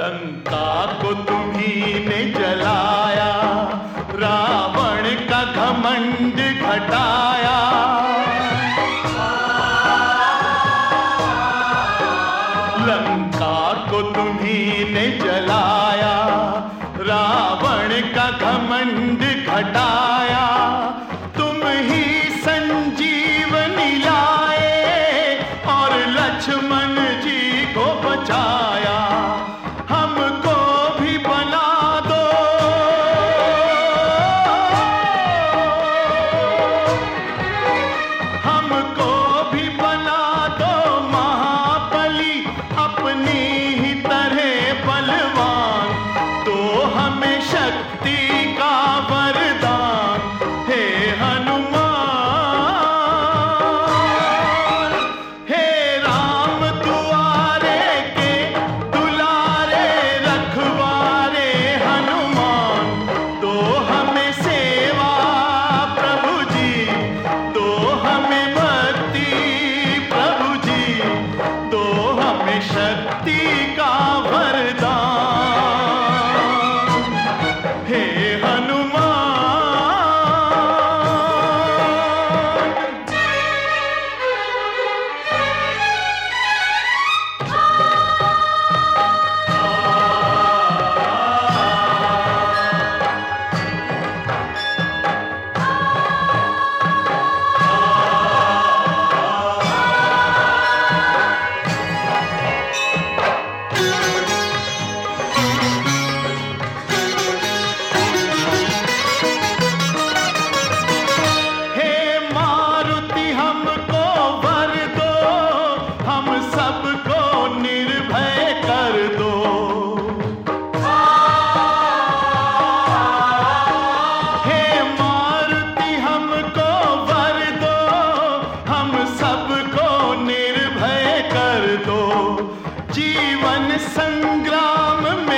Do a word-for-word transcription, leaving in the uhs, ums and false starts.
लंका को तुम्ही ने जलाया, रावण का घमंड घटाया। लंका को तुम्ही ने जलाया, रावण का घमंड घटाया। तुम ही संजीवनी लाए और लक्ष्मण जी को बचाया। हमको भी बना दो, हमको भी बना दो महाबली, अपनी ही तरह बलवान। तो हमें शक्ति का वरदान, हे हनुमान। हे राम दुआरे के दुलारे रखवारे हनुमान। तो हमें सेवा प्रभु जी, तो हमें भक्ति प्रभु जी, तो हमें शक्ति का वरदान, हे हनुमान। हे मारुति हमको वर दो, हम सबको निर्भय कर दो। हे मारुति हमको वर दो, हम सबको निर्भय कर दो। जीवन संग्राम में